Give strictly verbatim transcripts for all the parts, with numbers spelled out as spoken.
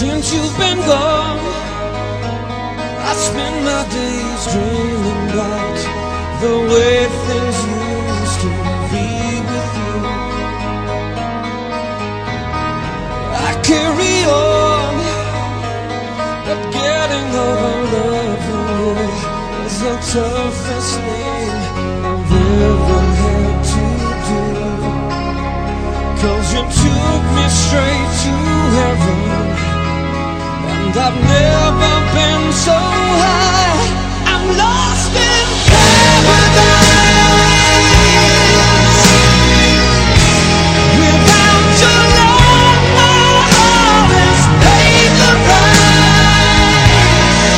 Since you've been gone, I spend my days dreaming about the way things used to be with you. I carry on, but getting over loving you is the toughest thing I've ever had to do. 'Cause you took me straight to heaven, and I've never been so high. I'm lost in paradise. Without your love, my heart has paid the price.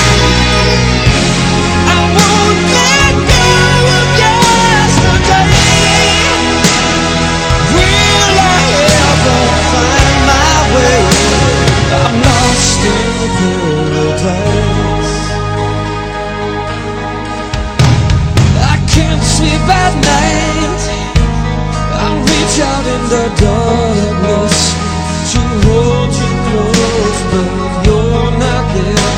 I won't let go of yesterday. Will I ever find my way? I'm lost in paradise. I can't sleep at night. I reach out in the darkness to hold you close, but you're not there.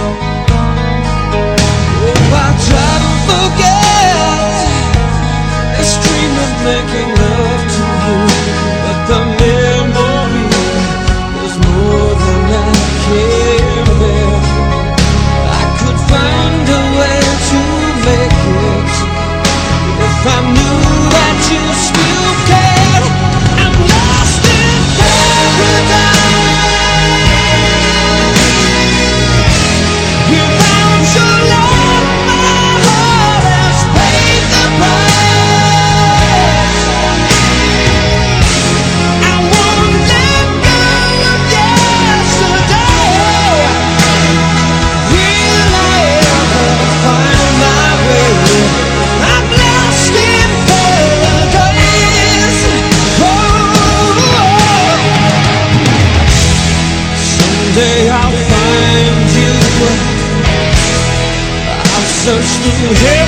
Oh, I try to forget this dream of making love to you, but the memory is more than I can bear. I could find a way to make it if I knew that you still cared. I'm lost in paradise. Without your love, my heart has paid the price. I won't let go of yesterday. Will I ever find my way? I'm lost in paradise. Oh, someday I'll find you. I'll search through hell.